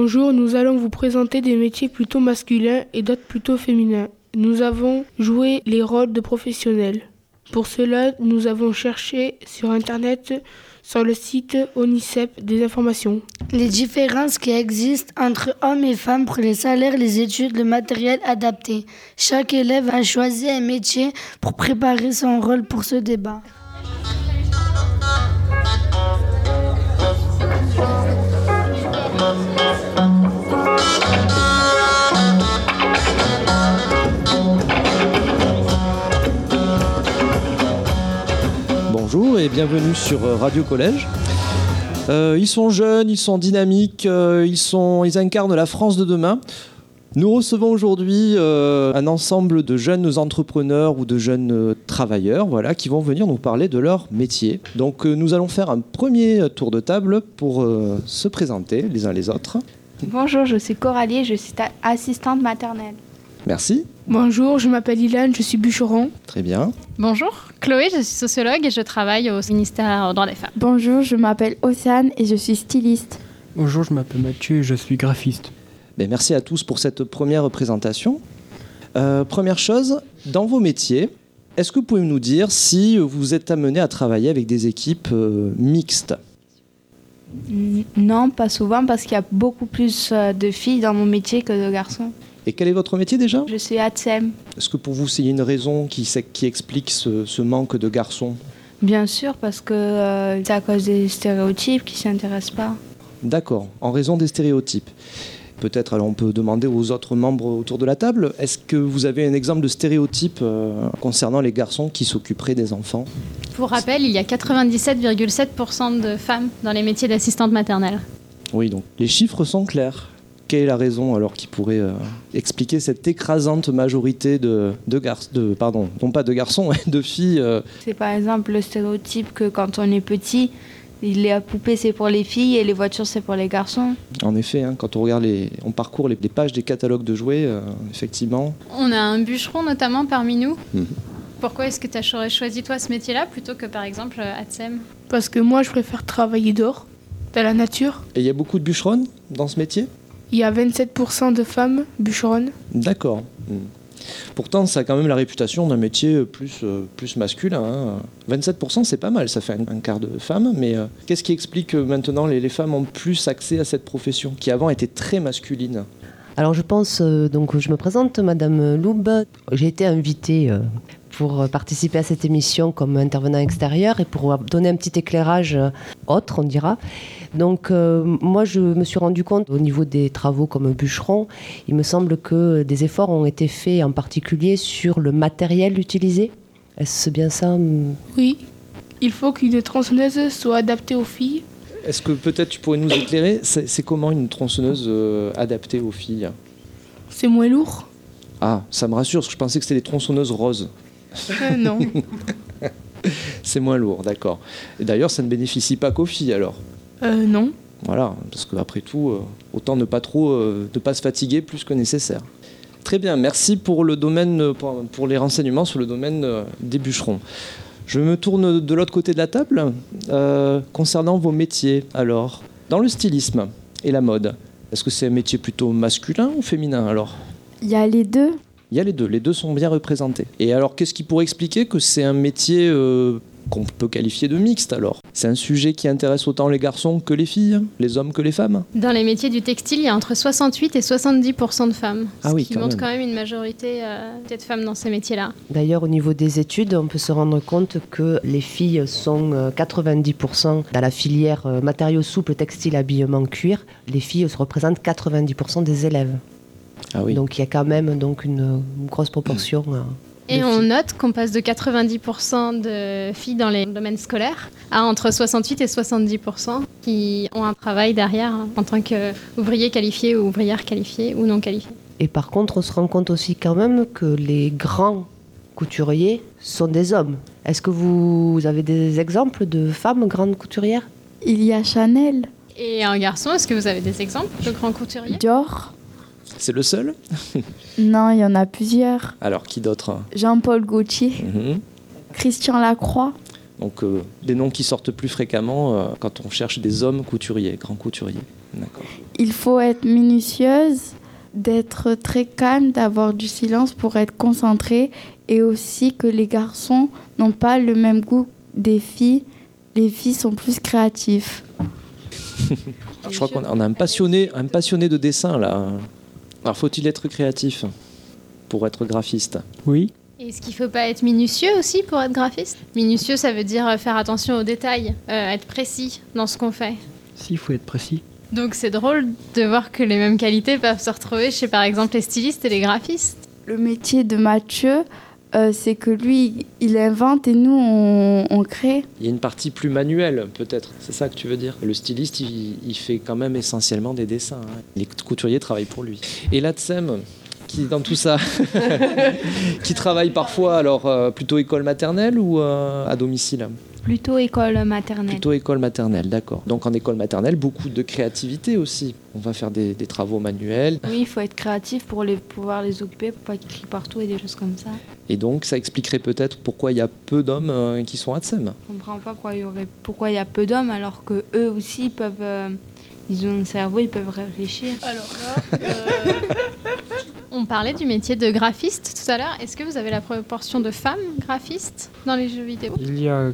Bonjour, nous allons vous présenter des métiers plutôt masculins et d'autres plutôt féminins. Nous avons joué les rôles de professionnels. Pour cela, nous avons cherché sur Internet, sur le site ONICEP, des informations. Les différences qui existent entre hommes et femmes pour les salaires, les études, le matériel adapté. Chaque élève a choisi un métier pour préparer son rôle pour ce débat. Bonjour et bienvenue sur Radio Collège. Ils sont jeunes, ils sont dynamiques, ils incarnent la France de demain. Nous recevons aujourd'hui un ensemble de jeunes entrepreneurs ou de jeunes travailleurs, qui vont venir nous parler de leur métier. Donc nous allons faire un premier tour de table pour se présenter les uns les autres. Bonjour, je suis Coralie et je suis assistante maternelle. Merci. Bonjour, je m'appelle Ilan, je suis bûcheron. Très bien. Bonjour, Chloé, je suis sociologue et je travaille au ministère des droits des femmes. Bonjour, je m'appelle Océane et je suis styliste. Bonjour, je m'appelle Mathieu et je suis graphiste. Merci à tous pour cette première présentation. Première chose, dans vos métiers, est-ce que vous pouvez nous dire si vous êtes amené à travailler avec des équipes mixtes ? Non, pas souvent parce qu'il y a beaucoup plus de filles dans mon métier que de garçons. Et quel est votre métier déjà ? Je suis ATSEM. Est-ce que pour vous, c'est une raison qui explique ce manque de garçons ? Bien sûr, parce que c'est à cause des stéréotypes qui ne s'intéressent pas. D'accord, en raison des stéréotypes. Peut-être, alors on peut demander aux autres membres autour de la table, est-ce que vous avez un exemple de stéréotype concernant les garçons qui s'occuperaient des enfants ? Pour rappel, il y a 97,7% de femmes dans les métiers d'assistante maternelle. Oui, donc les chiffres sont clairs. Quelle est la raison alors qui pourrait expliquer cette écrasante majorité de filles C'est par exemple le stéréotype que quand on est petit, les poupées c'est pour les filles et les voitures c'est pour les garçons. En effet, quand on regarde on parcourt les pages des catalogues de jouets, effectivement. On a un bûcheron notamment parmi nous. Pourquoi est-ce que tu as choisi toi ce métier-là plutôt que par exemple ATSEM ? Parce que moi je préfère travailler dehors, dans la nature. Et il y a beaucoup de bûcheronnes dans ce métier ? Il y a 27% de femmes bûcheronnes. D'accord. Pourtant, ça a quand même la réputation d'un métier plus masculin. 27%, c'est pas mal, ça fait un quart de femmes. Mais qu'est-ce qui explique que maintenant les femmes ont plus accès à cette profession, qui avant était très masculine ? Alors je pense, donc je me présente, Madame Loub. J'ai été invitée pour participer à cette émission comme intervenant extérieur et pour donner un petit éclairage autre, on dira. Donc moi je me suis rendu compte au niveau des travaux comme bûcheron, il me semble que des efforts ont été faits en particulier sur le matériel utilisé. Est-ce bien ça ? Oui, il faut qu'une tronçonneuse soit adaptée aux filles. Est-ce que peut-être tu pourrais nous éclairer ? C'est comment une tronçonneuse adaptée aux filles ? C'est moins lourd. Ah, ça me rassure, parce que je pensais que c'était des tronçonneuses roses. Non. C'est moins lourd, d'accord. Et d'ailleurs, ça ne bénéficie pas qu'aux filles alors ? Non. Voilà, parce qu'après tout, autant ne pas se fatiguer plus que nécessaire. Très bien, merci pour les renseignements sur le domaine des bûcherons. Je me tourne de l'autre côté de la table. Concernant vos métiers, alors, dans le stylisme et la mode, est-ce que c'est un métier plutôt masculin ou féminin alors ? Il y a les deux. Il y a les deux sont bien représentés. Et alors, qu'est-ce qui pourrait expliquer que c'est un métier qu'on peut qualifier de mixte alors ? C'est un sujet qui intéresse autant les garçons que les filles, les hommes que les femmes ? Dans les métiers du textile, il y a entre 68 et 70% de femmes. Ah oui, ce qui montre quand même une majorité de femmes dans ces métiers-là. D'ailleurs, au niveau des études, on peut se rendre compte que les filles sont 90% dans la filière matériaux souples, textile, habillement, cuir. Les filles représentent 90% des élèves. Ah oui. Donc il y a quand même une grosse proportion. Et on note qu'on passe de 90% de filles dans les domaines scolaires à entre 68 et 70% qui ont un travail derrière en tant qu'ouvrier qualifié ou ouvrière qualifiée ou non qualifiée. Et par contre, on se rend compte aussi quand même que les grands couturiers sont des hommes. Est-ce que vous avez des exemples de femmes grandes couturières ? Il y a Chanel. Et un garçon, est-ce que vous avez des exemples de grands couturiers ? Dior. C'est le seul ? Non, il y en a plusieurs. Alors, qui d'autre ? Jean-Paul Gaultier. Mm-hmm. Christian Lacroix. Donc des noms qui sortent plus fréquemment quand on cherche des hommes couturiers, grands couturiers. D'accord. Il faut être minutieuse, d'être très calme, d'avoir du silence pour être concentré, et aussi que les garçons n'ont pas le même goût des filles. Les filles sont plus créatives. Je crois qu'on a un passionné de dessin là. Alors faut-il être créatif pour être graphiste? Oui. Est-ce qu'il ne faut pas être minutieux aussi pour être graphiste? Minutieux, ça veut dire faire attention aux détails, être précis dans ce qu'on fait. Si, il faut être précis. Donc c'est drôle de voir que les mêmes qualités peuvent se retrouver chez par exemple les stylistes et les graphistes. Le métier de Mathieu, c'est que lui, il invente et nous, on crée. Il y a une partie plus manuelle peut-être, c'est ça que tu veux dire? Le styliste, il fait quand même essentiellement des dessins. Hein. Les couturiers travaillent pour lui. Et l'ADSEM, qui dans tout ça, qui travaille parfois alors plutôt école maternelle ou à domicile? Plutôt école maternelle. Plutôt école maternelle, d'accord. Donc en école maternelle, beaucoup de créativité aussi. On va faire des travaux manuels. Oui, il faut être créatif pour pouvoir les occuper, pour pas qu'ils crient partout et des choses comme ça. Et donc ça expliquerait peut-être pourquoi il y a peu d'hommes qui sont ADSEM. Je comprends pas pourquoi il y a peu d'hommes alors que eux aussi peuvent... ils ont un cerveau, ils peuvent réfléchir. Alors là, On parlait du métier de graphiste tout à l'heure. Est-ce que vous avez la proportion de femmes graphistes dans les jeux vidéo? Il y a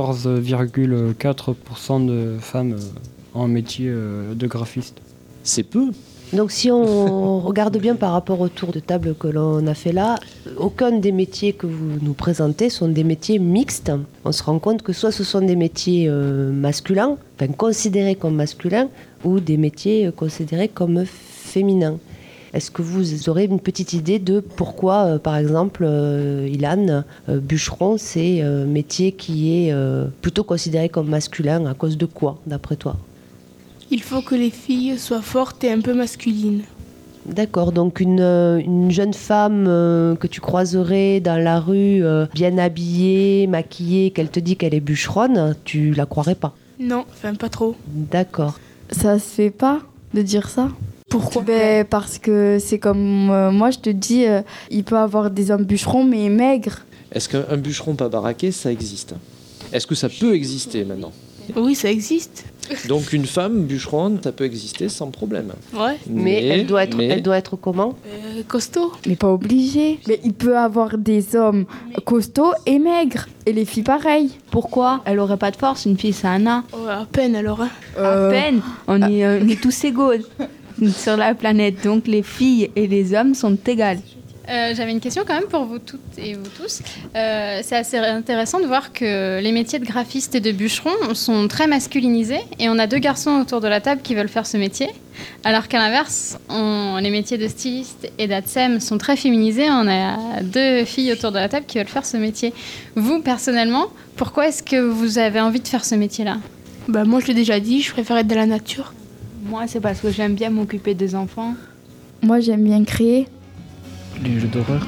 14,4% de femmes en métier de graphiste. C'est peu. Donc si on regarde bien par rapport au tour de table que l'on a fait là, aucun des métiers que vous nous présentez sont des métiers mixtes. On se rend compte que soit ce sont des métiers masculins, enfin considérés comme masculins, ou des métiers considérés comme féminins. Est-ce que vous aurez une petite idée de pourquoi, par exemple, Ilan, bûcheron, c'est un métier qui est plutôt considéré comme masculin? À cause de quoi, d'après toi? il faut que les filles soient fortes et un peu masculines. D'accord, donc une jeune femme que tu croiserais dans la rue, bien habillée, maquillée, qu'elle te dit qu'elle est bûcheronne, tu la croirais pas? Non, enfin pas trop. D'accord. Ça se fait pas de dire ça. Pourquoi? Parce que c'est comme moi, je te dis, il peut avoir des hommes bûcherons, mais maigres. Est-ce qu'un bûcheron pas baraqué, ça existe? Est-ce que ça peut exister maintenant? Oui, ça existe. Donc une femme bûcheronne, ça peut exister sans problème. Ouais. Mais elle doit être comment? Costaud. Mais pas obligé. Mais il peut avoir des hommes costauds et maigres. Et les filles pareilles. Pourquoi? Elle aurait pas de force, une fille c'est un nain. Oh, à peine alors. Hein. À peine. On est tous égaux sur la planète, donc les filles et les hommes sont égales. J'avais une question quand même pour vous toutes et vous tous. C'est assez intéressant de voir que les métiers de graphiste et de bûcheron sont très masculinisés et on a 2 garçons autour de la table qui veulent faire ce métier, alors qu'à l'inverse, les métiers de styliste et d'ADSEM sont très féminisés. On a 2 filles autour de la table qui veulent faire ce métier. Vous, personnellement, pourquoi est-ce que vous avez envie de faire ce métier-là? Bah moi je l'ai déjà dit, je préfère être dans la nature. Moi c'est parce que j'aime bien m'occuper des enfants. Moi, j'aime bien créer. Les jeux d'horreur.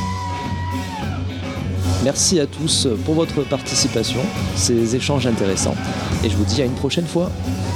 Merci à tous pour votre participation, ces échanges intéressants. Et je vous dis à une prochaine fois.